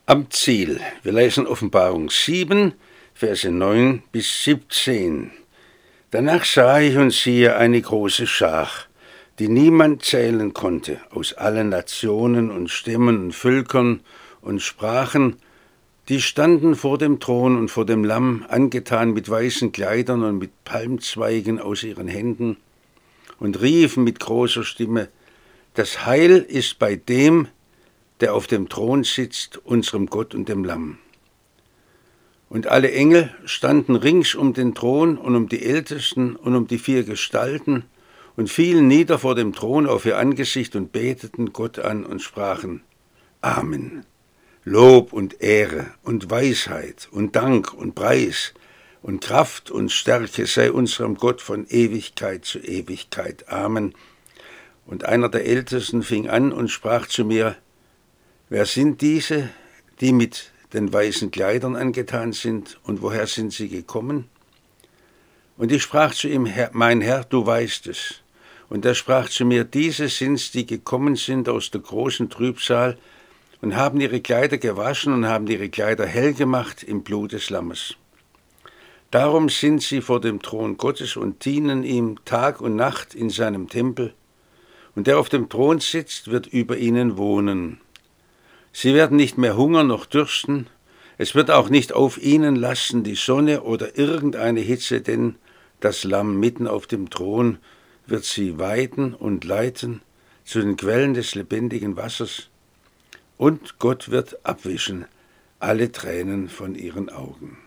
Am Ziel. Wir lesen Offenbarung 7, Verse 9 bis 17. Danach sah ich und siehe eine große Schar, die niemand zählen konnte, aus allen Nationen und Stämmen und Völkern und Sprachen, die standen vor dem Thron und vor dem Lamm, angetan mit weißen Kleidern und mit Palmzweigen aus ihren Händen, und riefen mit großer Stimme: Das Heil ist bei dem, der auf dem Thron sitzt, unserem Gott und dem Lamm. Und alle Engel standen rings um den Thron und um die Ältesten und um die 4 Gestalten und fielen nieder vor dem Thron auf ihr Angesicht und beteten Gott an und sprachen: Amen. Lob und Ehre und Weisheit und Dank und Preis und Kraft und Stärke sei unserem Gott von Ewigkeit zu Ewigkeit. Amen. Und einer der Ältesten fing an und sprach zu mir: Wer sind diese, die mit den weißen Kleidern angetan sind, und woher sind sie gekommen? Und ich sprach zu ihm: Mein Herr, du weißt es. Und er sprach zu mir: Diese sind's, die gekommen sind aus der großen Trübsal und haben ihre Kleider gewaschen und haben ihre Kleider hell gemacht im Blut des Lammes. Darum sind sie vor dem Thron Gottes und dienen ihm Tag und Nacht in seinem Tempel. Und der auf dem Thron sitzt, wird über ihnen wohnen. Sie werden nicht mehr hungern noch dürsten, es wird auch nicht auf ihnen lasten die Sonne oder irgendeine Hitze, denn das Lamm mitten auf dem Thron wird sie weiden und leiten zu den Quellen des lebendigen Wassers. Und Gott wird abwischen alle Tränen von ihren Augen.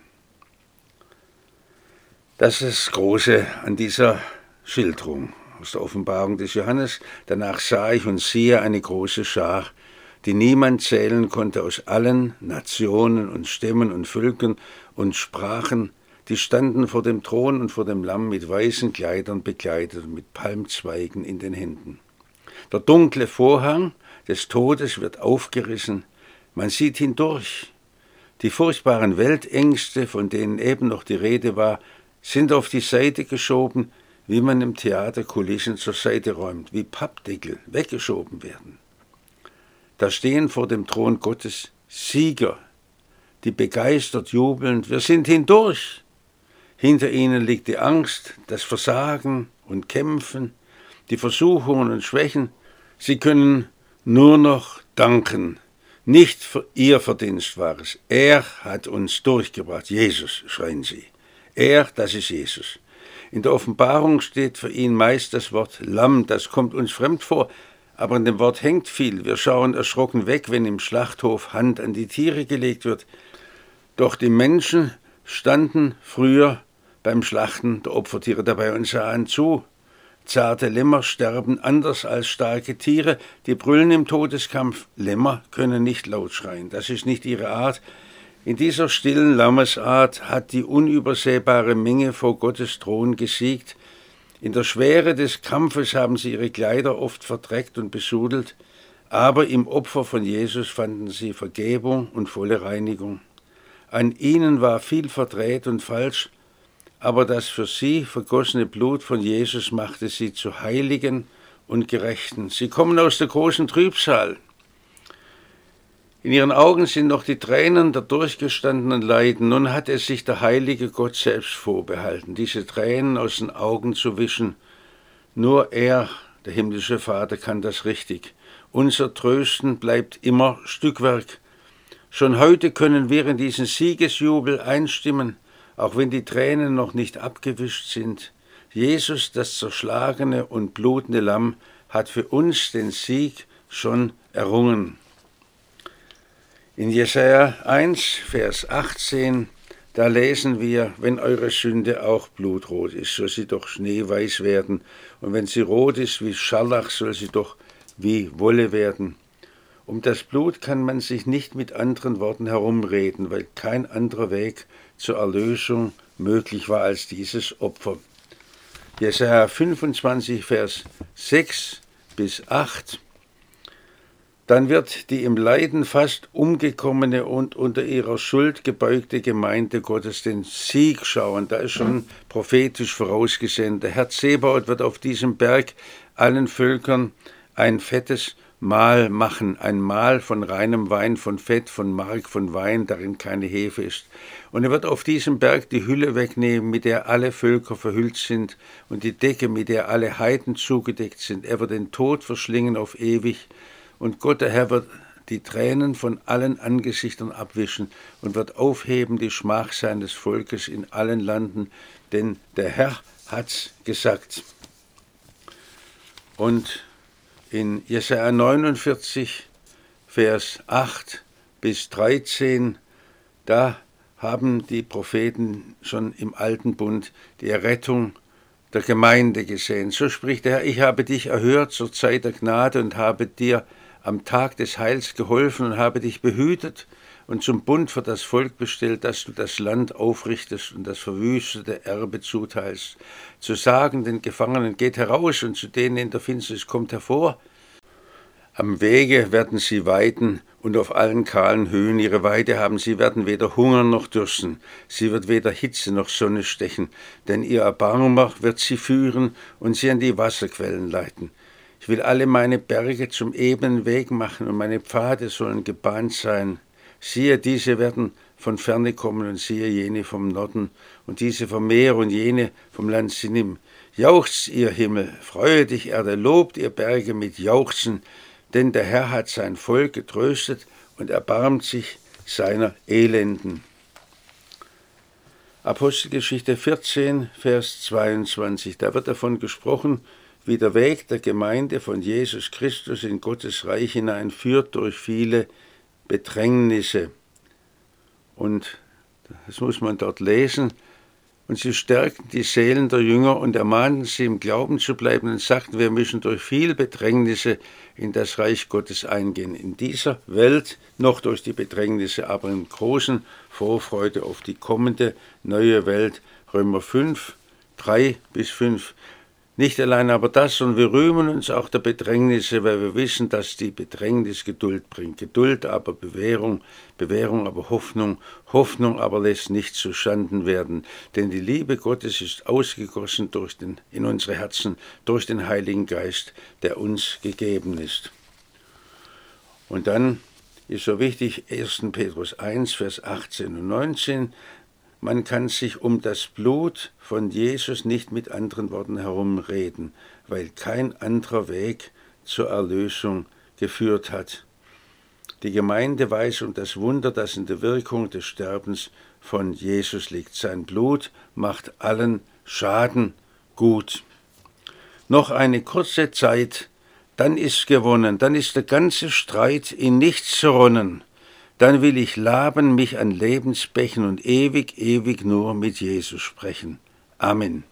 Das ist das Große an dieser Schilderung aus der Offenbarung des Johannes. Danach sah ich und siehe eine große Schar, die niemand zählen konnte, aus allen Nationen und Stämmen und Völkern und Sprachen, die standen vor dem Thron und vor dem Lamm mit weißen Kleidern bekleidet und mit Palmzweigen in den Händen. Der dunkle Vorhang des Todes wird aufgerissen, man sieht hindurch. Die furchtbaren Weltängste, von denen eben noch die Rede war, sind auf die Seite geschoben, wie man im Theater Kulissen zur Seite räumt, wie Pappdeckel weggeschoben werden. Da stehen vor dem Thron Gottes Sieger, die begeistert jubelnd: Wir sind hindurch. Hinter ihnen liegt die Angst, das Versagen und Kämpfen, die Versuchungen und Schwächen. Sie können nur noch danken. Nicht für ihr Verdienst war es. Er hat uns durchgebracht. Jesus, schreien sie. Er, das ist Jesus. In der Offenbarung steht für ihn meist das Wort Lamm. Das kommt uns fremd vor. Aber in dem Wort hängt viel. Wir schauen erschrocken weg, wenn im Schlachthof Hand an die Tiere gelegt wird. Doch die Menschen standen früher beim Schlachten der Opfertiere dabei und sahen zu. Zarte Lämmer sterben anders als starke Tiere. Die brüllen im Todeskampf. Lämmer können nicht laut schreien. Das ist nicht ihre Art. In dieser stillen Lammesart hat die unübersehbare Menge vor Gottes Thron gesiegt. In der Schwere des Kampfes haben sie ihre Kleider oft verdreckt und besudelt, aber im Opfer von Jesus fanden sie Vergebung und volle Reinigung. An ihnen war viel verdreht und falsch, aber das für sie vergossene Blut von Jesus machte sie zu Heiligen und Gerechten. Sie kommen aus der großen Trübsal. In ihren Augen sind noch die Tränen der durchgestandenen Leiden. Nun hat es sich der heilige Gott selbst vorbehalten, diese Tränen aus den Augen zu wischen. Nur er, der himmlische Vater, kann das richtig. Unser Trösten bleibt immer Stückwerk. Schon heute können wir in diesen Siegesjubel einstimmen, auch wenn die Tränen noch nicht abgewischt sind. Jesus, das zerschlagene und blutende Lamm, hat für uns den Sieg schon errungen. In Jesaja 1, Vers 18, da lesen wir: Wenn eure Sünde auch blutrot ist, soll sie doch schneeweiß werden. Und wenn sie rot ist wie Scharlach, soll sie doch wie Wolle werden. Um das Blut kann man sich nicht mit anderen Worten herumreden, weil kein anderer Weg zur Erlösung möglich war als dieses Opfer. Jesaja 25, Vers 6 bis 8. Dann wird die im Leiden fast umgekommene und unter ihrer Schuld gebeugte Gemeinde Gottes den Sieg schauen. Da ist schon prophetisch vorausgesehen. Der Herr Zebaoth wird auf diesem Berg allen Völkern ein fettes Mahl machen, ein Mahl von reinem Wein, von Fett, von Mark, von Wein, darin keine Hefe ist. Und er wird auf diesem Berg die Hülle wegnehmen, mit der alle Völker verhüllt sind, und die Decke, mit der alle Heiden zugedeckt sind. Er wird den Tod verschlingen auf ewig, und Gott, der Herr, wird die Tränen von allen Angesichtern abwischen und wird aufheben die Schmach seines Volkes in allen Landen, denn der Herr hat's gesagt. Und in Jesaja 49, Vers 8 bis 13, da haben die Propheten schon im Alten Bund die Errettung der Gemeinde gesehen. So spricht der Herr: Ich habe dich erhört zur Zeit der Gnade und habe dir am Tag des Heils geholfen und habe dich behütet und zum Bund für das Volk bestellt, dass du das Land aufrichtest und das verwüstete Erbe zuteilst. Zu sagen den Gefangenen: Geht heraus, und zu denen in der Finsternis: Kommt hervor. Am Wege werden sie weiden und auf allen kahlen Höhen ihre Weide haben. Sie werden weder hungern noch dürsten. Sie wird weder Hitze noch Sonne stechen, denn ihr Erbarmen wird sie führen und sie an die Wasserquellen leiten. Ich will alle meine Berge zum ebenen Weg machen und meine Pfade sollen gebahnt sein. Siehe, diese werden von ferne kommen und siehe, jene vom Norden und diese vom Meer und jene vom Land Sinim. Jauchzt, ihr Himmel, freue dich, Erde, lobt, ihr Berge, mit Jauchzen, denn der Herr hat sein Volk getröstet und erbarmt sich seiner Elenden. Apostelgeschichte 14, Vers 22, da wird davon gesprochen, wie der Weg der Gemeinde von Jesus Christus in Gottes Reich hinein führt durch viele Bedrängnisse. Und das muss man dort lesen. Und sie stärkten die Seelen der Jünger und ermahnten sie, im Glauben zu bleiben, und sagten: Wir müssen durch viele Bedrängnisse in das Reich Gottes eingehen. In dieser Welt noch durch die Bedrängnisse, aber in großen Vorfreude auf die kommende neue Welt. Römer 5, 3 bis 5. Nicht allein aber das, sondern wir rühmen uns auch der Bedrängnisse, weil wir wissen, dass die Bedrängnis Geduld bringt. Geduld aber Bewährung, Bewährung aber Hoffnung, Hoffnung aber lässt nicht zuschanden werden. Denn die Liebe Gottes ist ausgegossen in unsere Herzen durch den Heiligen Geist, der uns gegeben ist. Und dann ist so wichtig 1. Petrus 1, Vers 18 und 19, man kann sich um das Blut von Jesus nicht mit anderen Worten herumreden, weil kein anderer Weg zur Erlösung geführt hat. Die Gemeinde weiß um das Wunder, das in der Wirkung des Sterbens von Jesus liegt. Sein Blut macht allen Schaden gut. Noch eine kurze Zeit, dann ist gewonnen, dann ist der ganze Streit in nichts zerronnen. Dann will ich laben mich an Lebensbächen und ewig, ewig nur mit Jesus sprechen. Amen.